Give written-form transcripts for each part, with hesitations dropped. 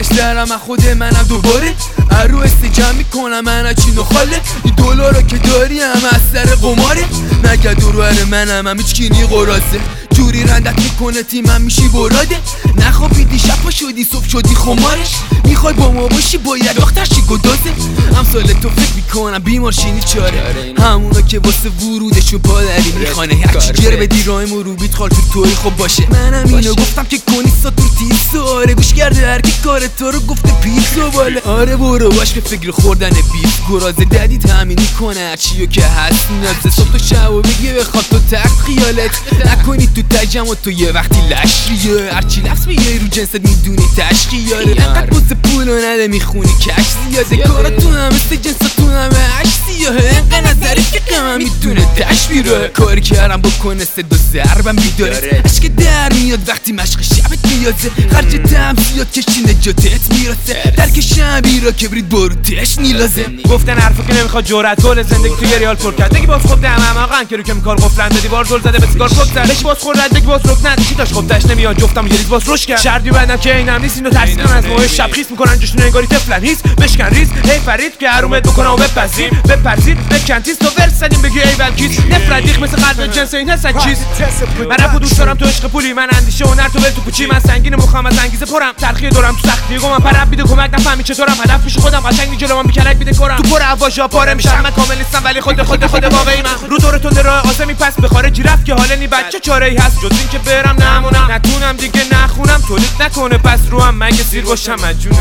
همش درم از خود منم دوباره ارو استجم میکنم من از چین و خاله این دلارا که داری هم از سر قماره نگه دروهر منم هم هیچکینی قرازه جوری رندت میکنه تیمم میشی براده نخوابیدی شب پا شدی صبح شدی خمارش میخوای با ما باشی باید دخترشی گدازه امثال تو فکر میکنم بیمارشینی چاره همونا که واسه ورودشون پادری میخوانه هرچی گره بدی راه مروبیت خال تو توی خوب باشه منم اینو گفتم که کنیستا تو تیز آره گوش کرده هر کی کار تو رو گفته پیزا باله آره برو باش به فکر خوردن بیف گرازه ددید همینی کنه هرچیو که هست نازه صبح تو شب و بگی بخواد تو تخت خیالت نکنی تو تجم و تو یه وقتی لشریه هرچی لفظ میگه رو جنست میدونی تشقیاره انقدر بوز پول و نده میخونی کش زیاده کاراتون هم مثل جنستون همه عش سیاهه انقدر نظری که قمم میدونه تشبیره کاری کردم بکنه صدا ضربم بیداره عشق در میاد وقتی مشق شبت میازه خرج تم زیاد کشی نجاتت میرسه درک شبی را کبرید بروتش نیلازه گفتن حرفا که نمیخواد جرأت گل زندگی تو یه ریال پر کرد بگی باز خود دمم آقا که رو که میکار قفلن دادی بار زل زده به سیگار پک زد بگی باز خورد بگی باز رکن چی داش خب داش نمیاد جفتم یه ریز باز روش کرد شردی بندم که اینم نیست اینو ترسیدن از موه شب خیس میکنن جشون انگاری طفلن هیس بشکن ریز هی فرید که حرومت بکنه و بپرسید بکنتیس تو ورسدیم بگی ای ولکیس نفردیخ مثل قلب جنس این هستن چیز من رفو دوست دارم تو عشق پولی من اندیشه هنر تو ول تو کوچی من سنگین مخم از انگیزه پرم ترخی دورم تو سختی گم من پرب بیده کمک نفهمی چطورم هدف پیش خودم قشنگ جلو من بیکلک بیده کارم تو پر اواژا پاره میشم من کامل نیستم ولی خود واقعی من رو دور تو راه آسمی پس به خارجی رفت که حالا نی بچه چاره‌ای هست جز این که برم نمونم نتونم دیگه نخونم تولید نکنه پس رو هم مگه سیر باشم مجونم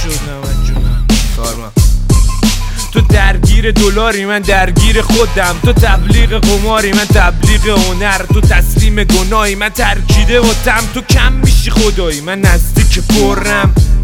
تو درگیر دلاری من درگیر خودم تو تبلیغ قماری من تبلیغ هنر تو تسلیم گناهی من ترکیده و تم تو کم میشی خدایی من نزدیک پرم